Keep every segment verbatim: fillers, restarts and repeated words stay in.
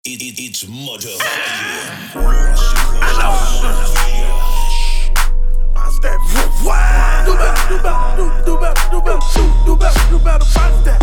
it, it, it's motherfucking. I know. Watch that. Wow. Do better, do better, do, do better, do better, do, do better, do better. Watch that.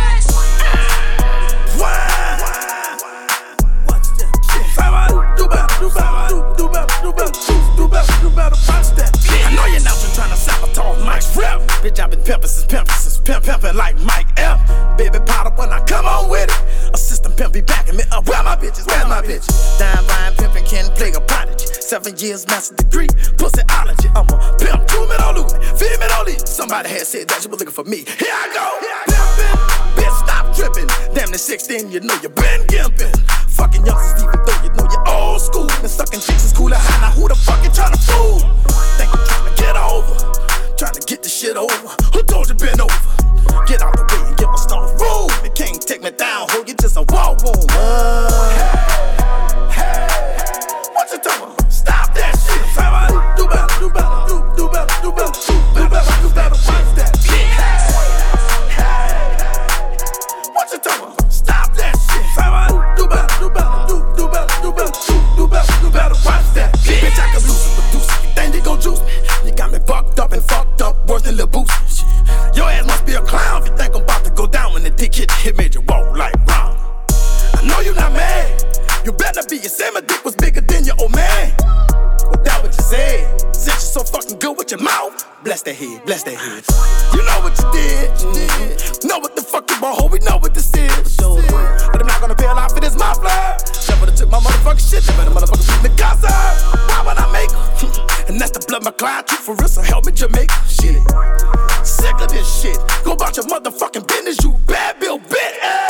Wow. Watch that. Do better, do better, do, do better, do better, do, do better, do better. Watch that. I know you're not just trying to sabotage Mike's rep. Bitch, I've been pimpin' since pimpin' since pimp pimpin' like Mike F. Baby powder when I come on with it. Assistant pimp be backing me up. Where my bitches? Where my bitches? Dime line pimpin' can play a prodigy. Seven years master degree, pussyology. I'm a pimp, two me don't lose me, feed me don't leave. Somebody had said that you was looking for me. Here I go, pimpin', bitch stop trippin'. Damn, the sixteen, you know you been gimpin'. Fucking youngsters even though you know you're old school. Been sucking chicks is cool and high. Now who the fuck you tryna fool? Think I'm tryna get over, tryna get this shit over. Who told you been over? Get out the way and give a stone rule. They can't take me down, hold you just a wall wound. Hey, hey, what you talking about? Stop that shit. Do better, do better, do, do better, do better, do, do better, do better. Watch that. Hey, hey, what you talking about? Stop that shit. Do better, do better, do, do better, do better, do, do better, do better. Watch that. Bitch, I can lose it, but deuce it. You think they gon' juice me? You got me fucked up and fucked up, worse than Lil Boosie. Your ass must be a clown if you think I'm about to go down when the dick hit you, it made you walk like round. I know you not mad. You better be. You said my dick was bigger than your old man. But that what you said. Since you're so fucking good with your mouth, bless that head, bless that head. You know what you did. Mm-hmm. Know what the fuck you want, ho, we know what this is. But I'm not gonna bail out for this muffler. Never took my motherfucking shit. Never the motherfucker beat the Gaza. Why would I make her? And that's the blood my client took for real, so help me Jamaica. Shit. Sick of this shit. Go about your motherfucking business, you bad Bill bitch.